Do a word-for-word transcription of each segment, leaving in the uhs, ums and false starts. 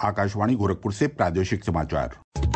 आकाशवाणी गोरखपुर से प्रादेशिक समाचार।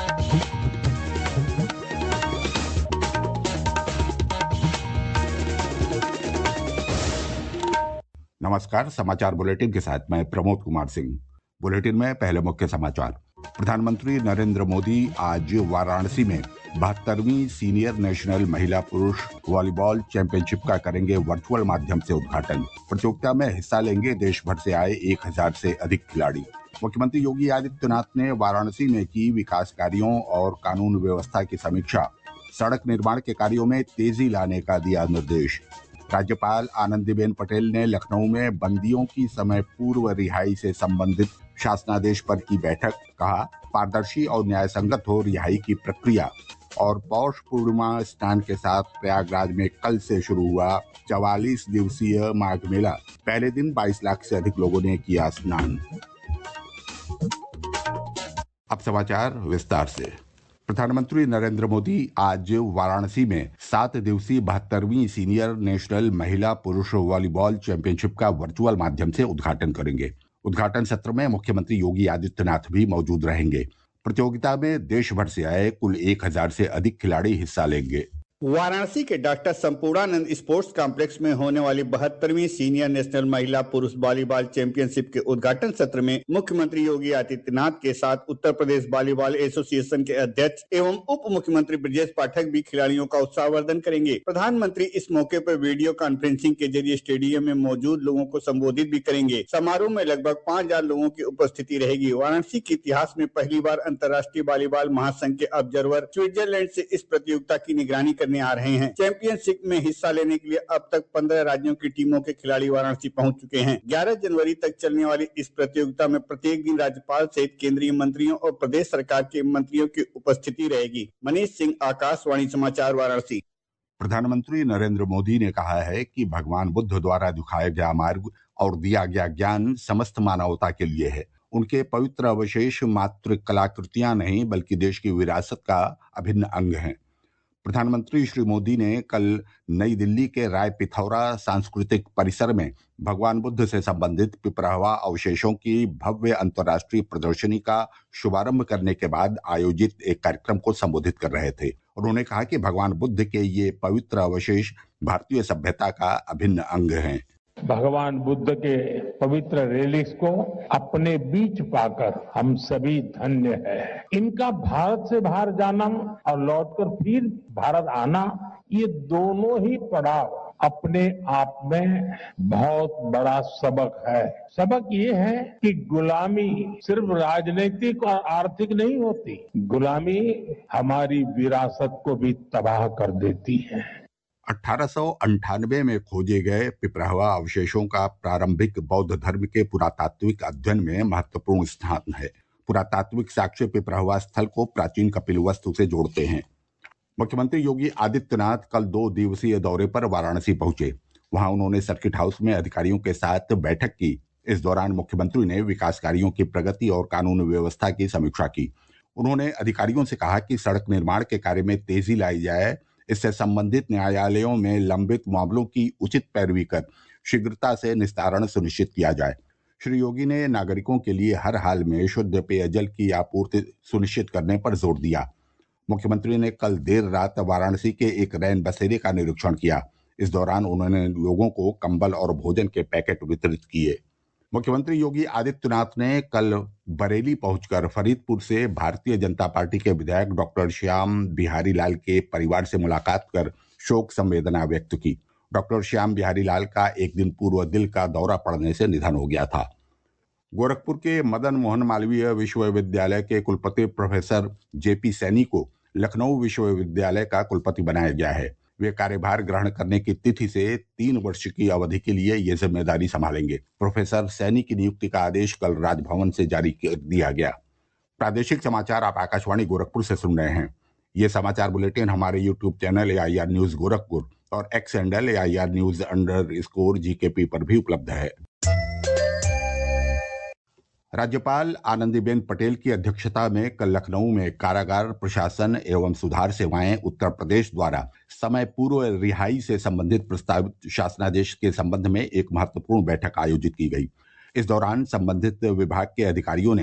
नमस्कार, समाचार बुलेटिन के साथ मैं प्रमोद कुमार सिंह। बुलेटिन में पहले मुख्य समाचार। प्रधानमंत्री नरेंद्र मोदी आज वाराणसी में बहत्तरवीं सीनियर नेशनल महिला पुरुष वॉलीबॉल चैंपियनशिप का करेंगे वर्चुअल माध्यम से उद्घाटन। प्रतियोगिता में हिस्सा लेंगे देश भर से आए एक हजार से अधिक खिलाड़ी। मुख्यमंत्री योगी आदित्यनाथ ने वाराणसी में की विकास कार्यों और कानून व्यवस्था की समीक्षा। सड़क निर्माण के कार्यों में तेजी लाने का दिया निर्देश। राज्यपाल आनंदीबेन पटेल ने लखनऊ में बंदियों की समय पूर्व रिहाई से संबंधित शासनादेश पर की बैठक। कहा, पारदर्शी और न्याय संगत हो रिहाई की प्रक्रिया। और पौष पूर्णिमा स्नान के साथ प्रयागराज में कल से शुरू हुआ चवालीस दिवसीय माघ मेला। पहले दिन बाईस लाख से अधिक लोगों ने किया स्नान। अब समाचार विस्तार से। प्रधानमंत्री नरेंद्र मोदी आज वाराणसी में सात दिवसीय बहत्तरवीं सीनियर नेशनल महिला पुरुष वॉलीबॉल चैंपियनशिप का वर्चुअल माध्यम से उद्घाटन करेंगे। उद्घाटन सत्र में मुख्यमंत्री योगी आदित्यनाथ भी मौजूद रहेंगे। प्रतियोगिता में देश भर से आए कुल एक हजार से अधिक खिलाड़ी हिस्सा लेंगे। वाराणसी के डॉक्टर संपूर्णानंद स्पोर्ट्स कॉम्प्लेक्स में होने वाली बहत्तरवीं सीनियर नेशनल महिला पुरुष वॉलीबॉल चैंपियनशिप के उद्घाटन सत्र में मुख्यमंत्री योगी आदित्यनाथ के साथ उत्तर प्रदेश वॉलीबॉल एसोसिएशन के अध्यक्ष एवं उप मुख्यमंत्री ब्रजेश पाठक भी खिलाड़ियों का उत्साहवर्धन करेंगे। प्रधानमंत्री इस मौके पर वीडियो कॉन्फ्रेंसिंग के जरिए स्टेडियम में मौजूद लोगों को संबोधित भी करेंगे। समारोह में लगभग पाँच हजार लोगों की उपस्थिति रहेगी। वाराणसी के इतिहास में पहली बार अंतर्राष्ट्रीय वॉलीबॉल महासंघ के ऑब्जर्वर स्विट्जरलैंड से इस प्रतियोगिता की निगरानी करने आ रहे हैं। चैंपियनशिप में हिस्सा लेने के लिए अब तक पंद्रह राज्यों की टीमों के खिलाड़ी वाराणसी पहुंच चुके हैं। ग्यारह जनवरी तक चलने वाली इस प्रतियोगिता में प्रत्येक दिन राज्यपाल सहित केंद्रीय मंत्रियों और प्रदेश सरकार के मंत्रियों की उपस्थिति रहेगी। मनीष सिंह, आकाशवाणी समाचार, वाराणसी। प्रधानमंत्री नरेंद्र मोदी ने कहा है कि भगवान बुद्ध द्वारा दिखाया गया मार्ग और दिया गया ज्ञान समस्त मानवता के लिए है। उनके पवित्र अवशेष मात्र कलाकृतियां नहीं बल्कि देश की विरासत का अभिन्न अंग हैं। प्रधानमंत्री श्री मोदी ने कल नई दिल्ली के राय पिथौरा सांस्कृतिक परिसर में भगवान बुद्ध से संबंधित पिपरावा अवशेषों की भव्य अंतर्राष्ट्रीय प्रदर्शनी का शुभारंभ करने के बाद आयोजित एक कार्यक्रम को संबोधित कर रहे थे। उन्होंने कहा कि भगवान बुद्ध के ये पवित्र अवशेष भारतीय सभ्यता का अभिन्न अंग हैं। भगवान बुद्ध के पवित्र रेलिक्स को अपने बीच पाकर हम सभी धन्य हैं। इनका भारत से बाहर जाना और लौटकर फिर भारत आना, ये दोनों ही पड़ाव अपने आप में बहुत बड़ा सबक है। सबक ये है कि गुलामी सिर्फ राजनीतिक और आर्थिक नहीं होती, गुलामी हमारी विरासत को भी तबाह कर देती है। अठारह सौ अंठानवे में खोजे गए पिपरावा अवशेषों का प्रारंभिक बौद्ध धर्म के पुरातात्विक अध्ययन में महत्वपूर्ण स्थान है। पुरातात्विक साक्ष्य पिपरावा स्थल को प्राचीन कपिलवस्तु से जोड़ते हैं। मुख्यमंत्री योगी आदित्यनाथ कल दो दिवसीय दौरे पर वाराणसी पहुंचे। वहां उन्होंने सर्किट हाउस में अधिकारियों के साथ बैठक की। इस दौरान मुख्यमंत्री ने विकास कार्यों की प्रगति और कानून व्यवस्था की समीक्षा की। उन्होंने अधिकारियों से कहा कि सड़क निर्माण के कार्य में तेजी लाई जाए। इससे संबंधित न्यायालयों में लंबित मामलों की उचित पैरवी कर शीघ्रता से निस्तारण सुनिश्चित किया जाए। श्री योगी ने नागरिकों के लिए हर हाल में शुद्ध पेयजल की आपूर्ति सुनिश्चित करने पर जोर दिया। मुख्यमंत्री ने कल देर रात वाराणसी के एक रैन बसेरे का निरीक्षण किया। इस दौरान उन्होंने लोगों को कंबल और भोजन के पैकेट वितरित किए। मुख्यमंत्री योगी आदित्यनाथ ने कल बरेली पहुंचकर फरीदपुर से भारतीय जनता पार्टी के विधायक डॉक्टर श्याम बिहारी लाल के परिवार से मुलाकात कर शोक संवेदना व्यक्त की। डॉक्टर श्याम बिहारी लाल का एक दिन पूर्व दिल का दौरा पड़ने से निधन हो गया था। गोरखपुर के मदन मोहन मालवीय विश्वविद्यालय के कुलपति प्रोफेसर जेपी सैनी को लखनऊ विश्वविद्यालय का कुलपति बनाया गया है। वे कार्यभार ग्रहण करने की तिथि से तीन वर्ष की अवधि के लिए ये जिम्मेदारी संभालेंगे। प्रोफेसर सैनी की नियुक्ति का आदेश कल राजभवन से जारी कर दिया गया। प्रादेशिक समाचार आप आकाशवाणी गोरखपुर से सुन रहे हैं। ये समाचार बुलेटिन हमारे YouTube channel A I R news Gorakhpur और X handle A I R news underscore G K P पर भी उपलब्ध है। राज्यपाल आनंदीबेन पटेल की अध्यक्षता में कल लखनऊ में कारागार प्रशासन एवं सुधार सेवाएं उत्तर प्रदेश द्वारा समय पूर्व रिहाई से संबंधित प्रस्तावित शासनादेश के संबंध में एक महत्वपूर्ण बैठक आयोजित की गई। इस दौरान संबंधित विभाग के अधिकारियों ने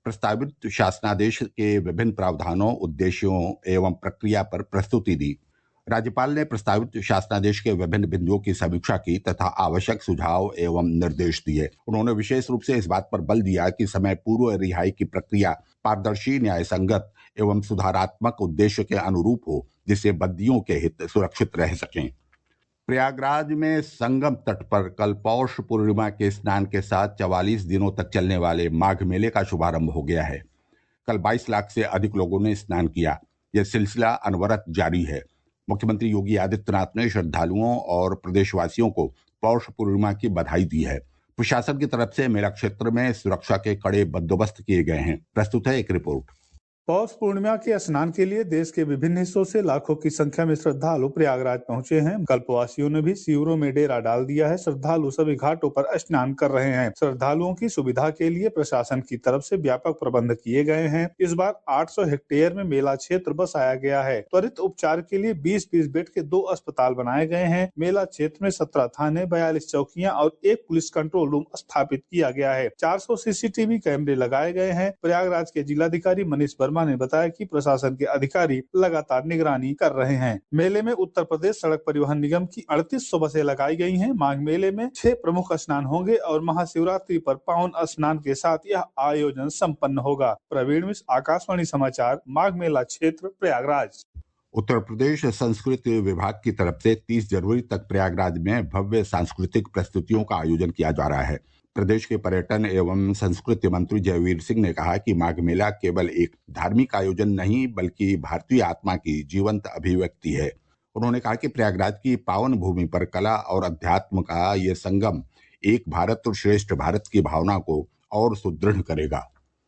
प्रस्तावित शासनादेश के विभिन्न प्रावधानों, उद्देश्यों एवं प्रक्रिया पर प्रस्तुति दी। राज्यपाल ने प्रस्तावित शासनादेश के विभिन्न बिंदुओं की समीक्षा की तथा आवश्यक सुझाव एवं निर्देश दिए। उन्होंने विशेष रूप से इस बात पर बल दिया कि समय पूर्व रिहाई की प्रक्रिया पारदर्शी, न्याय संगत एवं सुधारात्मक उद्देश्य के अनुरूप हो, जिससे बंदियों के हित सुरक्षित रह सकें। प्रयागराज में संगम तट पर कल पौष पूर्णिमा के स्नान के साथ चवालीस दिनों तक चलने वाले माघ मेले का शुभारंभ हो गया है। कल बाईस लाख से अधिक लोगों ने स्नान किया। यह सिलसिला अनवरत जारी है। मुख्यमंत्री योगी आदित्यनाथ ने श्रद्धालुओं और प्रदेशवासियों को पौष पूर्णिमा की बधाई दी है। प्रशासन की तरफ से मेला क्षेत्र में सुरक्षा के कड़े बंदोबस्त किए गए हैं। प्रस्तुत है एक रिपोर्ट। पौष पूर्णिमा के स्नान के लिए देश के विभिन्न हिस्सों से लाखों की संख्या में श्रद्धालु प्रयागराज पहुंचे हैं। कल्पवासियों ने भी शिविरों में डेरा डाल दिया है। श्रद्धालु सभी घाटों पर स्नान कर रहे हैं। श्रद्धालुओं की सुविधा के लिए प्रशासन की तरफ से व्यापक प्रबंध किए गए हैं। इस बार आठ सौ हेक्टेयर में मेला क्षेत्र बसाया गया है। त्वरित उपचार के लिए बीस बीस बेड के दो अस्पताल बनाए गए हैं। मेला क्षेत्र में सत्रह थाने, बयालीस चौकियां और एक पुलिस कंट्रोल रूम स्थापित किया गया है। चार सौ सीसीटीवी कैमरे लगाए गए हैं। प्रयागराज के जिलाधिकारी मनीष वर्मा ने बताया कि प्रशासन के अधिकारी लगातार निगरानी कर रहे हैं। मेले में उत्तर प्रदेश सड़क परिवहन निगम की अड़तीस सौ बसें लगाई गई हैं। माघ मेले में छह प्रमुख स्नान होंगे और महाशिवरात्रि पर पावन स्नान के साथ यह आयोजन संपन्न होगा। प्रवीण मिश्र, आकाशवाणी समाचार, माघ मेला क्षेत्र, प्रयागराज। उत्तर प्रदेश संस्कृति विभाग की तरफ से तीस जनवरी तक प्रयागराज में भव्य सांस्कृतिक प्रस्तुतियों का आयोजन किया जा रहा है। प्रदेश के पर्यटन एवं संस्कृति मंत्री जयवीर सिंह ने कहा कि माघ मेला केवल एक धार्मिक आयोजन नहीं बल्कि भारतीय आत्मा की जीवंत अभिव्यक्ति है। उन्होंने कहा कि प्रयागराज की पावन भूमि पर कला और अध्यात्म का ये संगम एक भारत और श्रेष्ठ भारत की भावना को और सुदृढ़ करेगा।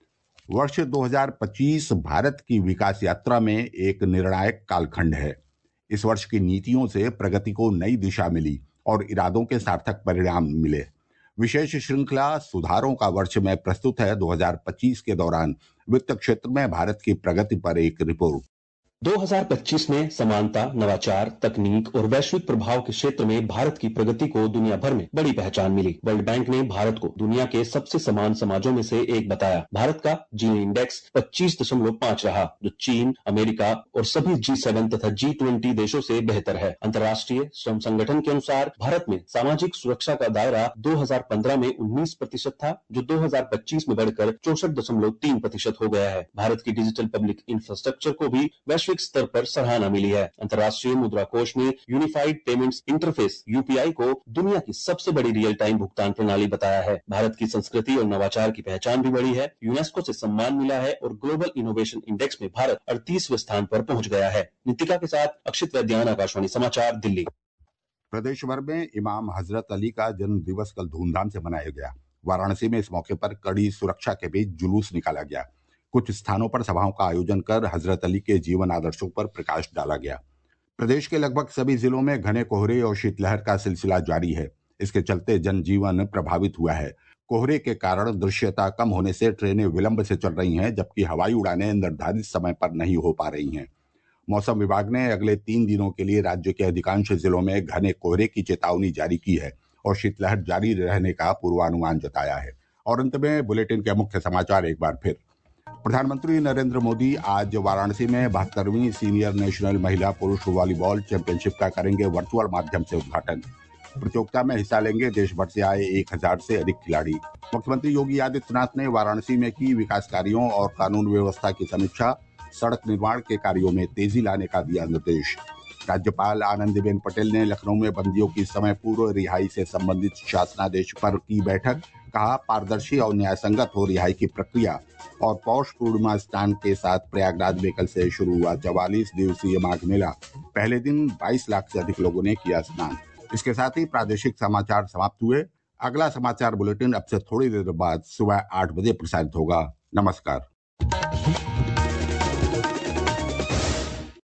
वर्ष दो हज़ार पच्चीस भारत की विकास यात्रा में एक निर्णायक कालखंड है। इस वर्ष की नीतियों से प्रगति को नई दिशा मिली और इरादों के सार्थक परिणाम मिले। विशेष श्रृंखला सुधारों का वर्ष में प्रस्तुत है दो हज़ार पच्चीस के दौरान वित्त क्षेत्र में भारत की प्रगति पर एक रिपोर्ट। दो हज़ार पच्चीस में समानता, नवाचार, तकनीक और वैश्विक प्रभाव के क्षेत्र में भारत की प्रगति को दुनिया भर में बड़ी पहचान मिली। वर्ल्ड बैंक ने भारत को दुनिया के सबसे समान समाजों में से एक बताया। भारत का जीनी इंडेक्स पच्चीस दशमलव पाँच रहा, जो चीन, अमेरिका और सभी जी सेवन तथा जी ट्वेंटी देशों से बेहतर है। अंतर्राष्ट्रीय श्रम संगठन के अनुसार भारत में सामाजिक सुरक्षा का दायरा दो हज़ार पंद्रह में उन्नीस प्रतिशत था, जो दो हज़ार पच्चीस में बढ़कर चौसठ दशमलव तीन प्रतिशत हो गया है। भारत की डिजिटल पब्लिक इंफ्रास्ट्रक्चर को भी वैश्विक स्तर पर सराहना मिली है। अंतर्राष्ट्रीय मुद्रा कोष ने यूनिफाइड पेमेंट्स इंटरफेस यूपीआई को दुनिया की सबसे बड़ी रियल टाइम भुगतान प्रणाली बताया है। भारत की संस्कृति और नवाचार की पहचान भी बढ़ी है। यूनेस्को से सम्मान मिला है और ग्लोबल इनोवेशन इंडेक्स में भारत अड़तीसवें स्थान पर पहुंच गया है। नितिका के साथ अक्षित वैद्यान, आकाशवाणी समाचार, दिल्ली। प्रदेश भर में इमाम हजरत अली का जन्म दिवस कल धूमधाम से मनाया गया। वाराणसी में इस मौके पर कड़ी सुरक्षा के बीच जुलूस निकाला गया। कुछ स्थानों पर सभाओं का आयोजन कर हजरत अली के जीवन आदर्शों पर प्रकाश डाला गया। प्रदेश के लगभग सभी जिलों में घने कोहरे और शीतलहर का सिलसिला जारी है। इसके चलते जनजीवन प्रभावित हुआ है। कोहरे के कारण दृश्यता कम होने से ट्रेनें विलंब से चल रही हैं, जबकि हवाई उड़ानें निर्धारित समय पर नहीं हो पा रही हैं। मौसम विभाग ने अगले तीन दिनों के लिए राज्य के अधिकांश जिलों में घने कोहरे की चेतावनी जारी की है और शीतलहर जारी रहने का पूर्वानुमान जताया है। और अंत में बुलेटिन के मुख्य समाचार एक बार फिर। प्रधानमंत्री नरेंद्र मोदी आज वाराणसी में बहत्तरवीं सीनियर नेशनल महिला पुरुष वॉलीबॉल चैंपियनशिप का करेंगे वर्चुअल माध्यम से उद्घाटन। प्रतियोगिता में हिस्सा लेंगे देश भर से आए एक हजार से अधिक खिलाड़ी। मुख्यमंत्री योगी आदित्यनाथ ने वाराणसी में की विकास कार्यों और कानून व्यवस्था की समीक्षा। सड़क निर्माण के कार्यों में तेजी लाने का दिया निर्देश। राज्यपाल आनंदीबेन पटेल ने लखनऊ में बंदियों की समय पूर्व रिहाई से संबंधित शासनादेश पर की बैठक। कहा, पारदर्शी और न्यायसंगत हो रिहाई की प्रक्रिया। और पौष पूर्णिमा स्नान के साथ प्रयागराज में कल से शुरू हुआ चवालीस दिवसीय माघ मेला। पहले दिन बाईस लाख से अधिक लोगों ने किया स्नान। इसके साथ ही प्रादेशिक समाचार समाप्त हुए। अगला समाचार बुलेटिन अब से थोड़ी देर बाद सुबह आठ बजे प्रसारित होगा। नमस्कार।